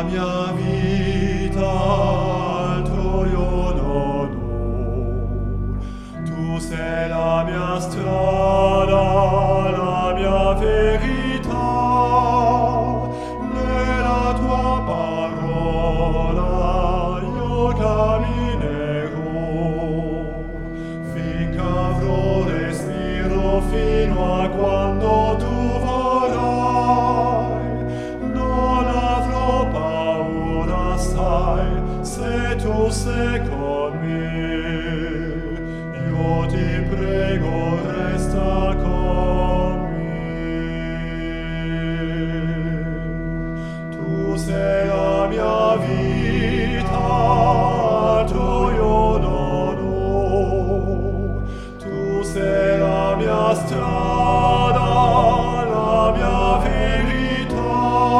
la mia vita, altro io non ho. Tu sei la mia strada, la mia verità, nella tua parola io camminerò, finché avrò respiro, fino a quando tu vorrai. Non avrò paura, sai, se tu sei con me. Io ti prego, resta con me. Tu sei la mia vita, altro io non ho. Tu sei la mia strada, la mia verità,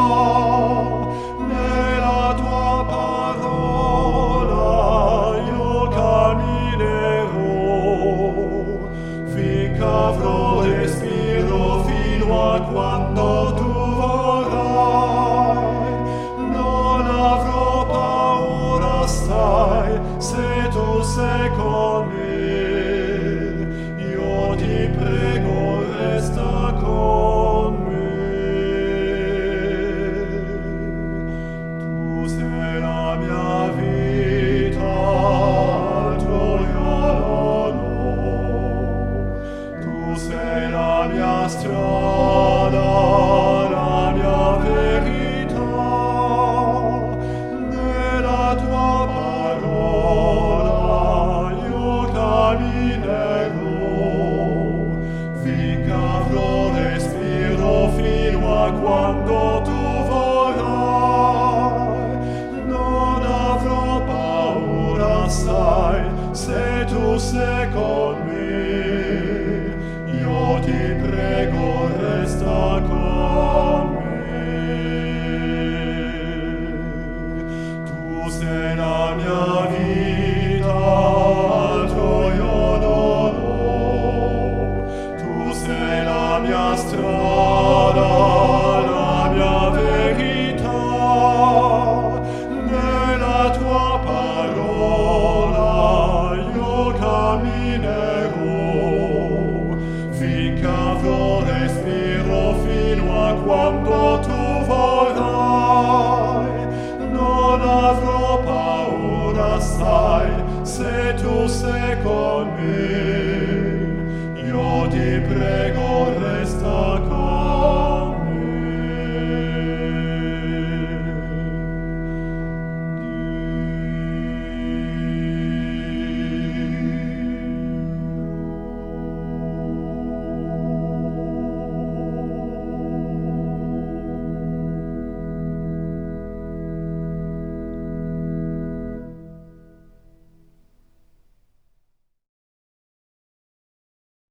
nella tua parola io camminerò, finché avrò respiro, fino a quando tu vorrai. Non avrò paura, sai, se tu sei con me. Io ti prego, resta con me. Tu sei la mia vita, altro io non ho. Tu sei la mia strada, la mia verità, nella tua parola io camminerò, finché avrò respiro, fino a quando tu vorrai. Non avrò paura, sai, se tu sei con me. Io ti prego, resta con me. Tu sei la mia vita, altro io non ho. Tu sei la mia strada, la mia verità, nella tua parola io camminerò, finché avrò respiro, fino a quando tu vorrai. Non avrò paura, sai, se tu sei con me.